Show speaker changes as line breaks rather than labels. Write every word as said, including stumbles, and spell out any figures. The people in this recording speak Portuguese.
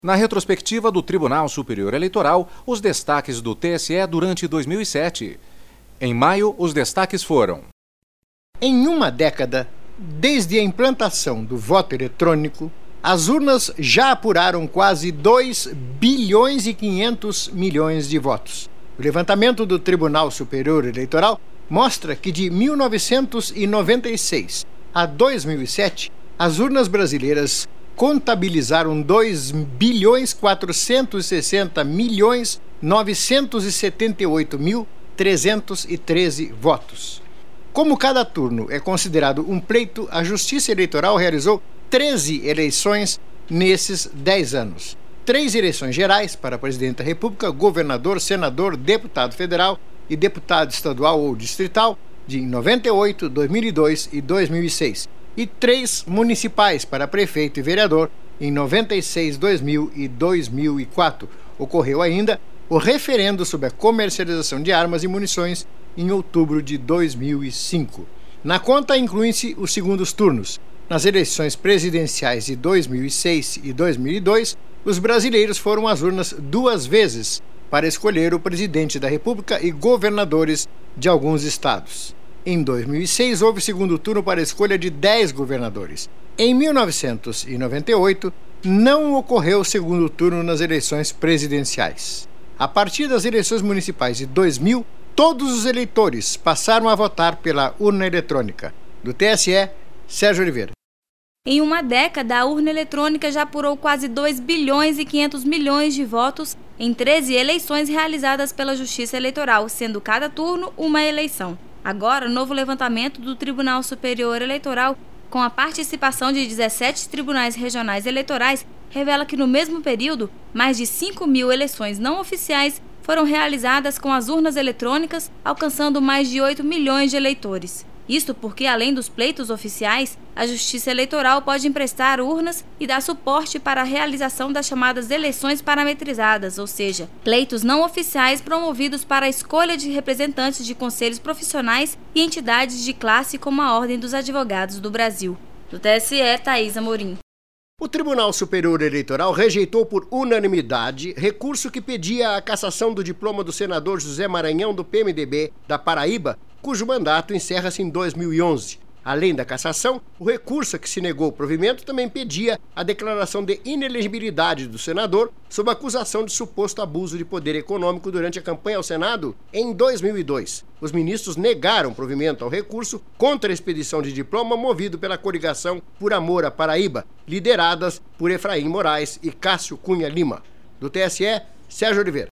Na retrospectiva do Tribunal Superior Eleitoral, os destaques do T S E durante dois mil e sete. Em maio, os destaques foram:
em uma década, desde a implantação do voto eletrônico, as urnas já apuraram quase dois bilhões e quinhentos milhões de votos. O levantamento do Tribunal Superior Eleitoral mostra que de mil novecentos e noventa e seis a dois mil e sete, as urnas brasileiras contabilizaram dois bilhões quatrocentos e sessenta milhões novecentos e setenta e oito mil trezentos e treze votos. Como cada turno é considerado um pleito, a Justiça Eleitoral realizou treze eleições nesses dez anos. Três eleições gerais para presidente da República, governador, senador, deputado federal e deputado estadual ou distrital de noventa e oito, dois mil e dois e dois mil e seis. E três municipais para prefeito e vereador em noventa e seis, dois mil e dois mil e quatro. Ocorreu ainda o referendo sobre a comercialização de armas e munições em outubro de dois mil e cinco. Na conta incluem-se os segundos turnos. Nas eleições presidenciais de dois mil e seis e dois mil e dois, os brasileiros foram às urnas duas vezes para escolher o presidente da República e governadores de alguns estados. Em dois mil e seis, houve segundo turno para a escolha de dez governadores. Em mil novecentos e noventa e oito, não ocorreu segundo turno nas eleições presidenciais. A partir das eleições municipais de dois mil, todos os eleitores passaram a votar pela urna eletrônica. Do T S E, Sérgio Oliveira.
Em uma década, a urna eletrônica já apurou quase dois bilhões e quinhentos milhões de votos em treze eleições realizadas pela Justiça Eleitoral, sendo cada turno uma eleição. Agora, o novo levantamento do Tribunal Superior Eleitoral, com a participação de dezessete tribunais regionais eleitorais, revela que no mesmo período, mais de cinco mil eleições não oficiais foram realizadas com as urnas eletrônicas, alcançando mais de oito milhões de eleitores. Isto porque, além dos pleitos oficiais, a Justiça Eleitoral pode emprestar urnas e dar suporte para a realização das chamadas eleições parametrizadas, ou seja, pleitos não oficiais promovidos para a escolha de representantes de conselhos profissionais e entidades de classe como a Ordem dos Advogados do Brasil. Do T S E, Thaís Amorim.
O Tribunal Superior Eleitoral rejeitou por unanimidade recurso que pedia a cassação do diploma do senador José Maranhão, do P M D B da Paraíba, cujo mandato encerra-se em dois mil e onze. Além da cassação, o recurso a que se negou o provimento também pedia a declaração de inelegibilidade do senador sob acusação de suposto abuso de poder econômico durante a campanha ao Senado em dois mil e dois. Os ministros negaram provimento ao recurso contra a expedição de diploma movido pela coligação Por Amor à Paraíba, lideradas por Efraim Moraes e Cássio Cunha Lima. Do T S E, Sérgio Oliveira.